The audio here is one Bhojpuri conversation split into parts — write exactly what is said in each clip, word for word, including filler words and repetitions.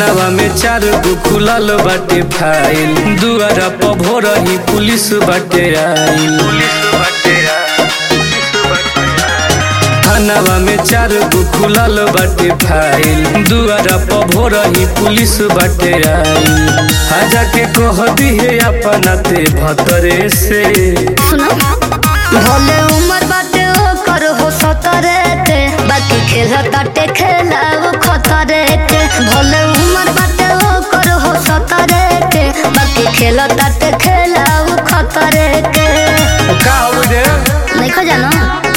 थानावा में चार गो खुलल बाटे फाइल, दुआरा पर भोरही पुलिस बाटे आइल। थानावा में चार गो खुलल बाटे फाइल, दुआरा पर भोरही पुलिस बाटे आइल। आजा के कह दिहे अपना ते भतरे से, भले उमर बाटे ओकर हो सतरे के, बाकी खेल ताटे खेलाव खतरे के। भले उमर बाटे ओकर हो सतरे के, बाकी खेल ताटे खेलाव खतरे के। का हो रे नहीं खो जानो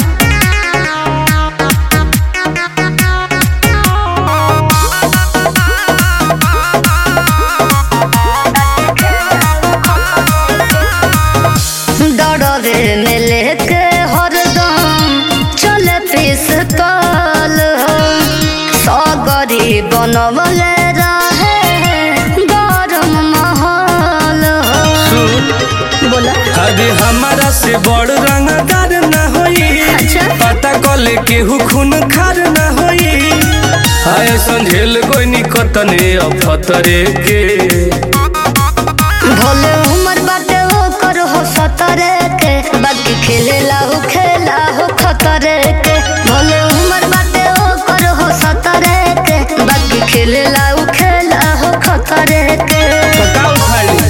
डरे में लेके हरदम चले पिस्तौल हो, सगरी बनवले रहे गरम माहौल हो। बोला अरे हमारा से बड़ रंगदार न होई, अच्छा पता कले केहू खून खार न होई। आय संझेल कोई निकतने अफतरे के, भले उमर बाटे ओकर हो सतरे के, बाकी खेले लाहू खेला हो खतरे के। भले उमर बाटे ओकर हो सतरे के, बाकी खेले लाहू खेला हो खतरे के। का उखाड़ी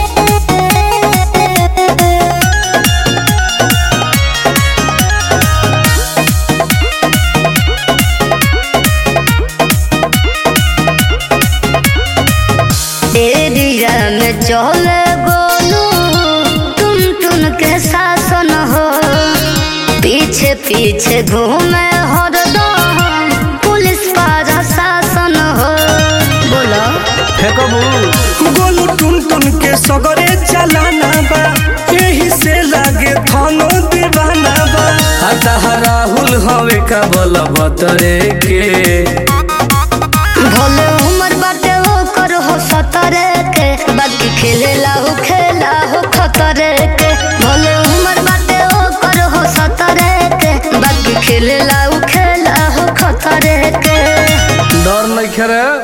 एरिया में चले गोलू टुन टुन के शासन हो, पीछे पीछे घूमे हरदम पुलिस पारा शासन हो। बोलो फेंकबू गोलू टुन टुन के सगरे चलाना बा, यही से लागे थानो दीवाना बा। आता राहुल हवे का बोल बतरे के, भले उमर बाटे ओकर हो सतरे के, बाकी खेले लाहू खेला हो खतरे के। भले उमर बाटे ओकर हो सतरे के, बाकी खेले लाहू खेला हो खतरे के। डर नहीं खेरे।